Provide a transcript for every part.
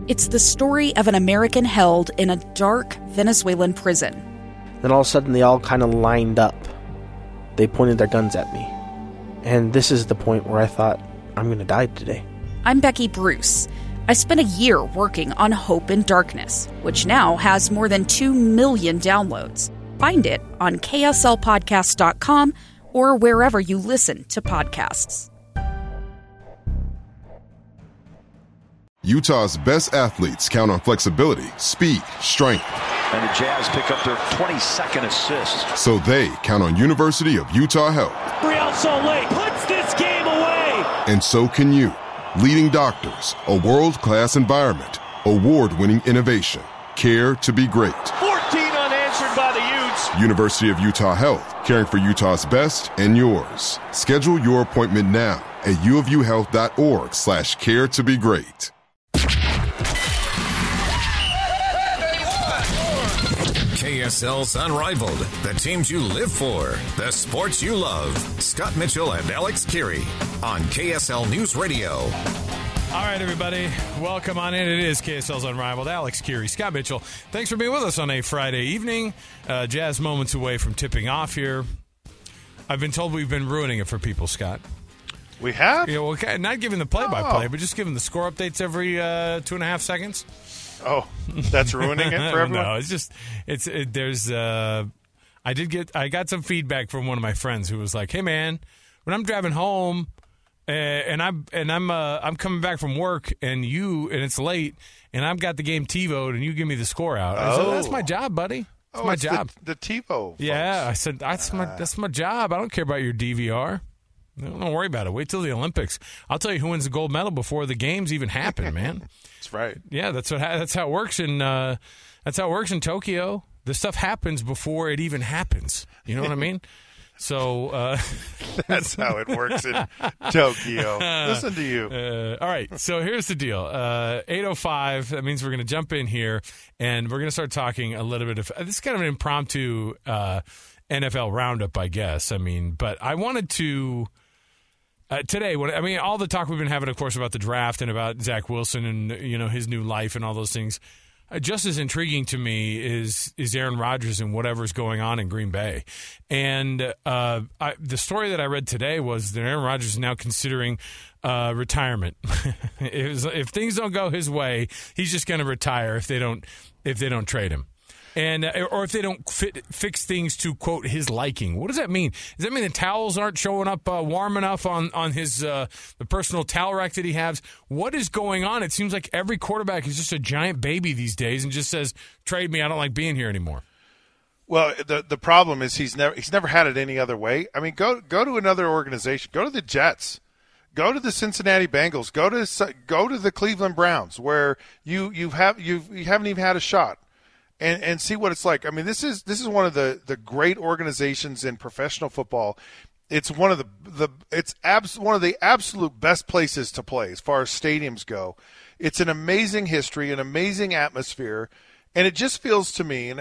It's the story of an American held in a dark Venezuelan prison. Then all of a sudden they all kind of lined up. They pointed their guns at me. And this is the point where I thought, I'm going to die today. I'm Becky Bruce. I spent a year working on Hope in Darkness, which now has more than 2 million downloads. Find it on kslpodcast.com or wherever you listen to podcasts. Utah's best athletes count on flexibility, speed, strength. And the Jazz pick up their 22nd assist. So they count on University of Utah Health. Real Salt Lake puts this game away. And so can you. Leading doctors, a world-class environment, award-winning innovation, care to be great. 14 unanswered by the Utes. University of Utah Health, caring for Utah's best and yours. Schedule your appointment now at uofuhealth.org/care to be great. KSL's Unrivaled, the teams you live for, the sports you love. Scott Mitchell and Alex Kirry on KSL News Radio. All right, everybody, welcome on in. It is KSL's Unrivaled. Alex Kirry, Scott Mitchell. Thanks for being with us on a Friday evening. Jazz moments away from tipping off here. I've been told we've been ruining it for people, Scott. We have? Yeah, well, not giving the play-by-play, but just giving the score updates every 2.5 seconds. Oh, that's ruining it for everyone? No, it's just I got some feedback from one of my friends who was like, "Hey man, when I'm driving home and I'm coming back from work and it's late and I've got the game TiVo'd and you give me the score out." I said, "That's my job, buddy. That's my job." The TiVo. Yeah, I said that's my job. I don't care about your DVR. Don't worry about it. Wait till the Olympics. I'll tell you who wins the gold medal before the games even happen, man. That's right. Yeah, that's how it works in Tokyo. This stuff happens before it even happens. You know what I mean? So that's how it works in Tokyo. Listen to you. All right. So here's the deal. 8:05. That means we're going to jump in here and we're going to start talking a little bit of this is kind of an impromptu NFL roundup, I guess. I mean, but I wanted to. Today, all the talk we've been having, of course, about the draft and about Zach Wilson and his new life and all those things. Just as intriguing to me is Aaron Rodgers and whatever's going on in Green Bay. And the story that I read today was that Aaron Rodgers is now considering retirement. If things don't go his way, he's just going to retire if they don't trade him. And or if they don't fix things to, quote, his liking. What does that mean? Does that mean the towels aren't showing up warm enough on his the personal towel rack that he has? What is going on? It seems like every quarterback is just a giant baby these days and just says, trade me, I don't like being here anymore. Well, the problem is he's never had it any other way. I mean, go to another organization. Go to the Jets. Go to the Cincinnati Bengals. Go to the Cleveland Browns where you haven't even had a shot. And see what it's like. I mean, this is one of the great organizations in professional football. It's one of one of the absolute best places to play as far as stadiums go. It's an amazing history, an amazing atmosphere, and it just feels to me.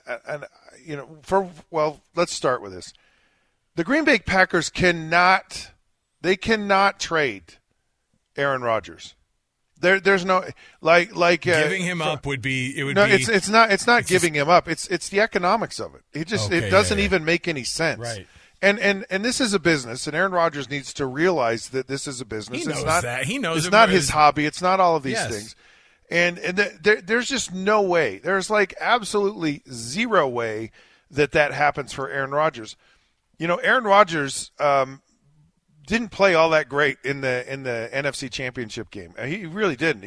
Let's start with this. The Green Bay Packers cannot trade Aaron Rodgers. There's no giving him up would be it would no be it's not giving him up. It's the economics of it. It doesn't even make any sense. Right. And this is a business, and Aaron Rodgers needs to realize that this is a business. He knows that. He knows it's not his hobby. It's not all of these yes. things. And there's just no way. There's absolutely zero way that happens for Aaron Rodgers. Aaron Rodgers didn't play all that great in the NFC Championship game. He really didn't.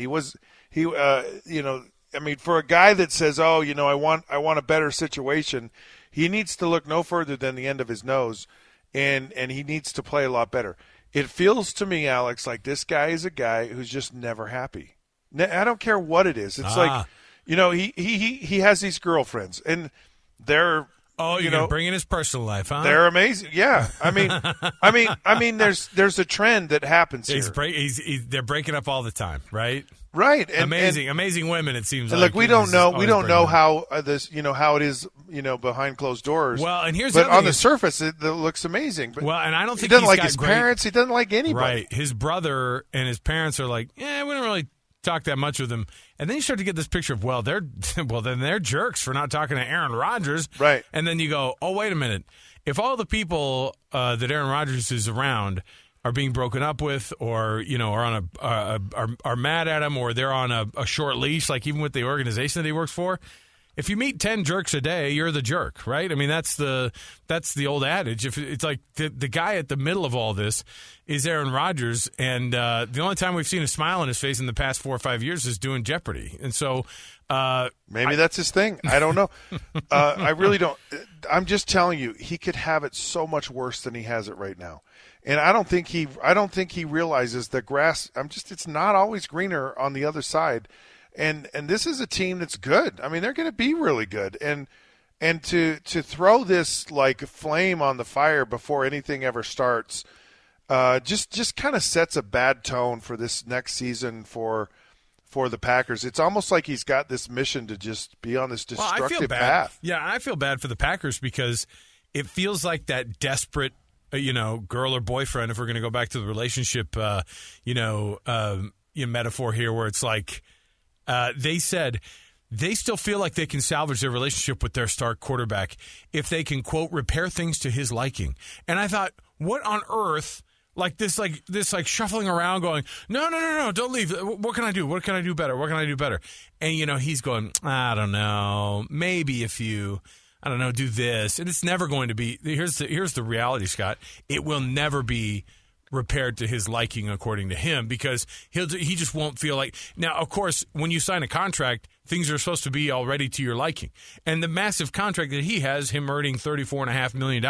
For a guy that says, "Oh, I want a better situation," he needs to look no further than the end of his nose, and he needs to play a lot better. It feels to me, Alex, like this guy is a guy who's just never happy. I don't care what it is. It's he has these girlfriends, and they're. Oh, you're gonna bring in his personal life, huh? They're amazing. Yeah, I mean, there's a trend that happens here. They're breaking up all the time, right? Right. Amazing women. It seems like. Look, we don't know how this, how it is, behind closed doors. Well, and but on the surface, it looks amazing. But and I don't think he doesn't like his parents. He doesn't like anybody. Right. His brother and his parents are like, we don't really talk that much with him. And then you start to get this picture of, then they're jerks for not talking to Aaron Rodgers. Right. And then you go, oh, wait a minute. If all the people that Aaron Rodgers is around are being broken up with, or are on are mad at him, or they're on a short leash, like even with the organization that he works for, if you meet 10 jerks a day, you're the jerk, right? I mean, that's the old adage. If it's like the guy at the middle of all this is Aaron Rodgers, and the only time we've seen a smile on his face in the past 4 or 5 years is doing Jeopardy, and so maybe that's his thing. I don't know. I really don't. I'm just telling you, he could have it so much worse than he has it right now, and I don't think he realizes the grass. It's not always greener on the other side. And this is a team that's good. I mean, they're going to be really good. And to throw this like flame on the fire before anything ever starts, just kind of sets a bad tone for this next season for the Packers. It's almost like he's got this mission to just be on this destructive path. Yeah, I feel bad for the Packers because it feels like that desperate, girl or boyfriend. If we're going to go back to the relationship, metaphor here, where it's like. They said they still feel like they can salvage their relationship with their star quarterback if they can, quote, repair things to his liking. And I thought, what on earth, like this shuffling around going, no, don't leave. What can I do? What can I do better? What can I do better? And, he's going, I don't know, maybe if you, I don't know, do this. And it's never going to be, here's the reality, Scott. It will never be repaired to his liking, according to him, because he just won't feel like. Now, of course, when you sign a contract, things are supposed to be already to your liking. And the massive contract that he has, him earning $34.5 million,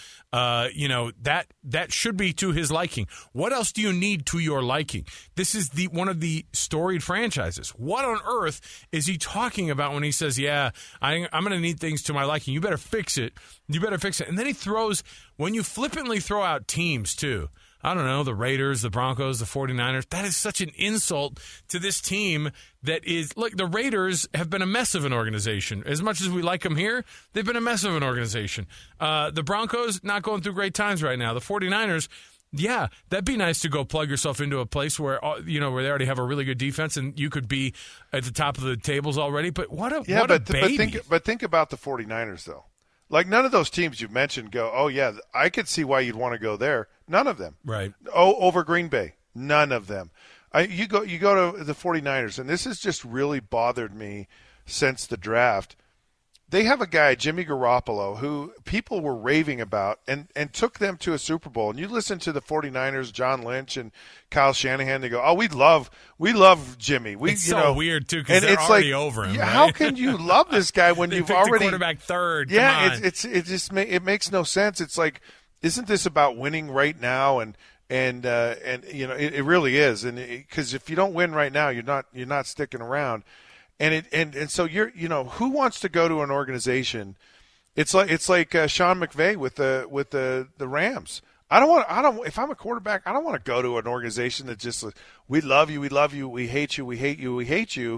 that should be to his liking. What else do you need to your liking? This is one of the storied franchises. What on earth is he talking about when he says, yeah, I'm going to need things to my liking. You better fix it. And then he throws, when you flippantly throw out teams too, I don't know, the Raiders, the Broncos, the 49ers. That is such an insult to this team that is, look, the Raiders have been a mess of an organization. As much as we like them here, they've been a mess of an organization. The Broncos, not going through great times right now. The 49ers, yeah, that'd be nice to go plug yourself into a place where, where they already have a really good defense and you could be at the top of the tables already. But what a baby. But think about the 49ers, though. Like, none of those teams you mentioned go, oh, yeah, I could see why you'd want to go there. None of them. Right. Oh, over Green Bay. None of them. You go to the 49ers, and this has just really bothered me since the draft. They have a guy, Jimmy Garoppolo, who people were raving about and took them to a Super Bowl. And you listen to the 49ers, John Lynch and Kyle Shanahan, they go, oh, we love Jimmy. It's so weird, too, because they're already over him. Yeah, right? How can you love this guy when you've already – quarterback third. Yeah, it makes no sense. It's like, isn't this about winning right now? And it really is. And because if you don't win right now, you're not sticking around. And so who wants to go to an organization? It's like Sean McVay with the Rams. If I'm a quarterback, I don't want to go to an organization that just we love you, we hate you, we hate you, we hate you,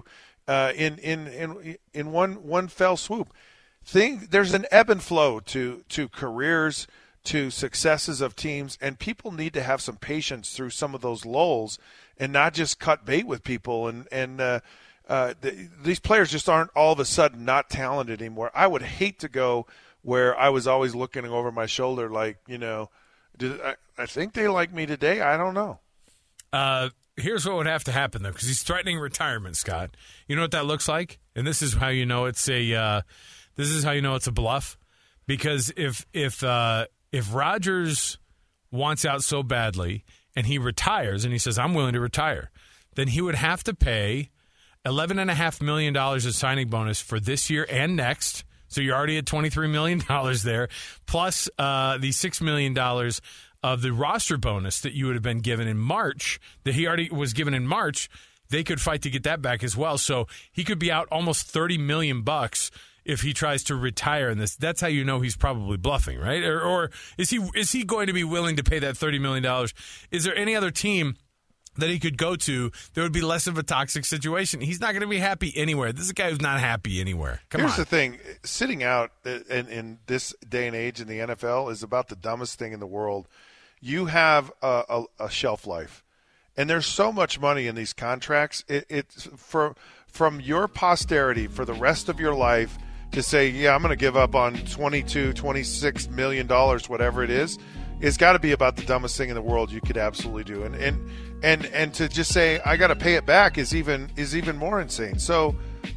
in one fell swoop. There's an ebb and flow to careers, to successes of teams, and people need to have some patience through some of those lulls and not just cut bait with people these players just aren't all of a sudden not talented anymore. I would hate to go where I was always looking over my shoulder like, I think they like me today. I don't know. Here's what would have to happen, though, because he's threatening retirement, Scott. You know what that looks like? And this is how you know it's a bluff. Because if Rodgers wants out so badly and he retires and he says, I'm willing to retire, then he would have to pay $11.5 million as signing bonus for this year and next. So you're already at $23 million there, plus the $6 million of the roster bonus that you would have been given in March, that he already was given in March. They could fight to get that back as well. So he could be out almost $30 million if he tries to retire in this. That's how you know he's probably bluffing, right? Or is he going to be willing to pay that $30 million? Is there any other team that he could go to that would be less of a toxic situation? He's not going to be happy anywhere. This is a guy who's not happy anywhere. Here's the thing. Sitting out in this day and age in the NFL is about the dumbest thing in the world. You have a shelf life. And there's so much money in these contracts. It's from your posterity for the rest of your life to say, yeah, I'm going to give up on $26 million, whatever it is, it's got to be about the dumbest thing in the world you could absolutely do. And to just say I got to pay it back is even more insane. So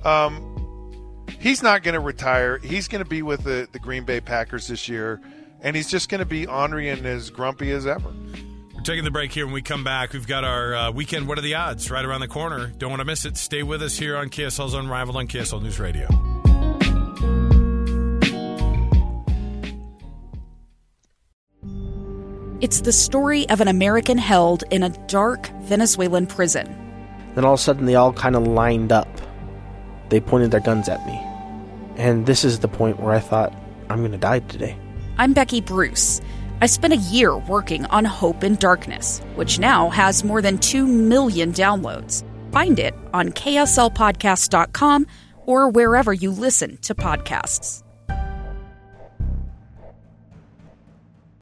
he's not going to retire. He's going to be with the Green Bay Packers this year, and he's just going to be ornery and as grumpy as ever. We're taking the break here. When we come back, we've got our weekend What Are the Odds right around the corner. Don't want to miss it. Stay with us here on KSL's Unrivaled on KSL News Radio. It's the story of an American held in a dark Venezuelan prison. Then all of a sudden they all kind of lined up. They pointed their guns at me. And this is the point where I thought, I'm going to die today. I'm Becky Bruce. I spent a year working on Hope in Darkness, which now has more than 2 million downloads. Find it on KSLpodcast.com or wherever you listen to podcasts.